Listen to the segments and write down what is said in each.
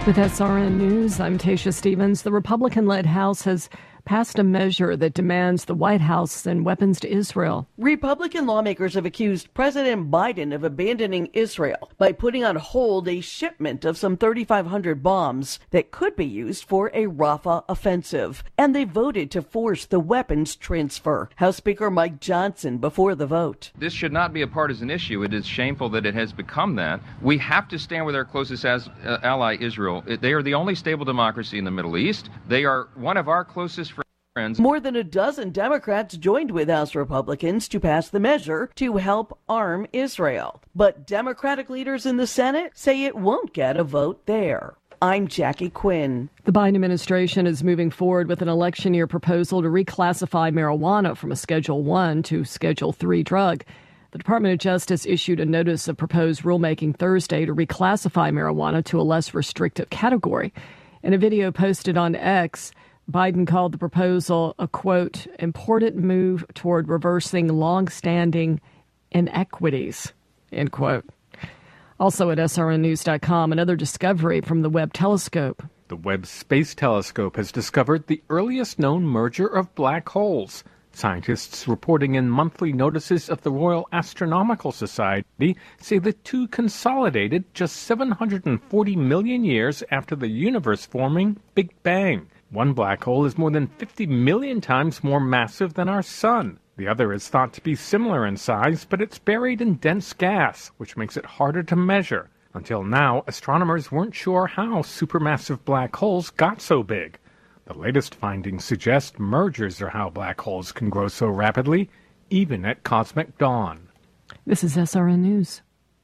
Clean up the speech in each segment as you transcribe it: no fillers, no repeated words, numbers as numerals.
With SRN News, I'm Tasha Stevens. The Republican-led House has passed a measure that demands the White House send weapons to Israel. Republican lawmakers have accused President Biden of abandoning Israel by putting on hold a shipment of some 3,500 bombs that could be used for a Rafah offensive. And they voted to force the weapons transfer. House Speaker Mike Johnson before the vote. This should not be a partisan issue. It is shameful that it has become that. We have to stand with our closest ally, Israel. They are the only stable democracy in the Middle East. They are one of our closest friends. More than a dozen Democrats joined with House Republicans to pass the measure to help arm Israel. But Democratic leaders in the Senate say it won't get a vote there. I'm Jackie Quinn. The Biden administration is moving forward with an election year proposal to reclassify marijuana from a Schedule I to Schedule III drug. The Department of Justice issued a notice of proposed rulemaking Thursday to reclassify marijuana to a less restrictive category. In a video posted on X, Biden called the proposal a, quote, important move toward reversing long-standing inequities, end quote. Also at srnnews.com, another discovery from the Webb telescope. The Webb Space Telescope has discovered the earliest known merger of black holes. Scientists reporting in monthly notices of the Royal Astronomical Society say the two consolidated just 740 million years after the universe forming Big Bang. One black hole is more than 50 million times more massive than our sun. The other is thought to be similar in size, but it's buried in dense gas, which makes it harder to measure. Until now, astronomers weren't sure how supermassive black holes got so big. The latest findings suggest mergers are how black holes can grow so rapidly, even at cosmic dawn. This is SRN News.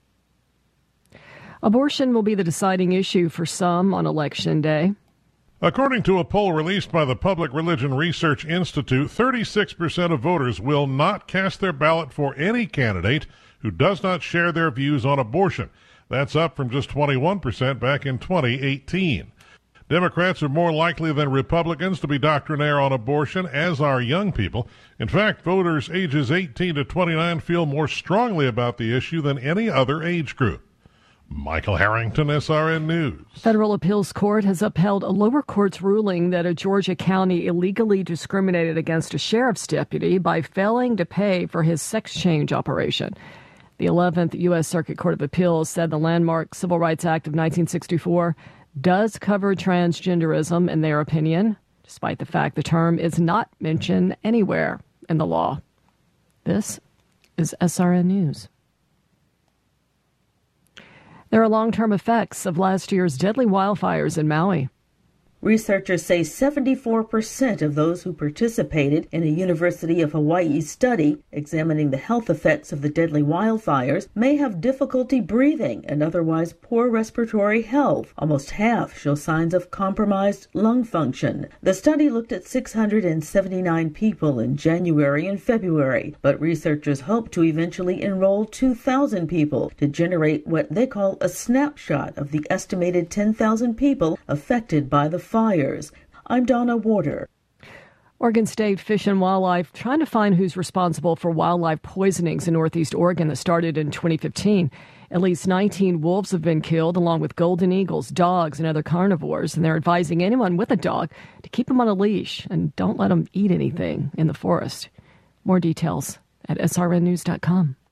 Abortion will be the deciding issue for some on Election Day. According to a poll released by the Public Religion Research Institute, 36% of voters will not cast their ballot for any candidate who does not share their views on abortion. That's up from just 21% back in 2018. Democrats are more likely than Republicans to be doctrinaire on abortion, as are young people. In fact, voters ages 18 to 29 feel more strongly about the issue than any other age group. Michael Harrington, SRN News. Federal Appeals Court has upheld a lower court's ruling that a Georgia county illegally discriminated against a sheriff's deputy by failing to pay for his sex change operation. The 11th U.S. Circuit Court of Appeals said the landmark Civil Rights Act of 1964 does cover transgenderism in their opinion, despite the fact the term is not mentioned anywhere in the law. This is SRN News. There are long-term effects of last year's deadly wildfires in Maui. Researchers say 74% of those who participated in a University of Hawaii study examining the health effects of the deadly wildfires may have difficulty breathing and otherwise poor respiratory health. Almost half show signs of compromised lung function. The study looked at 679 people in January and February, but researchers hope to eventually enroll 2,000 people to generate what they call a snapshot of the estimated 10,000 people affected by the fires. I'm Donna Warder. Oregon State Fish and Wildlife trying to find who's responsible for wildlife poisonings in Northeast Oregon that started in 2015. At least 19 wolves have been killed, along with golden eagles, dogs, and other carnivores. And they're advising anyone with a dog to keep them on a leash and don't let them eat anything in the forest. More details at srnnews.com.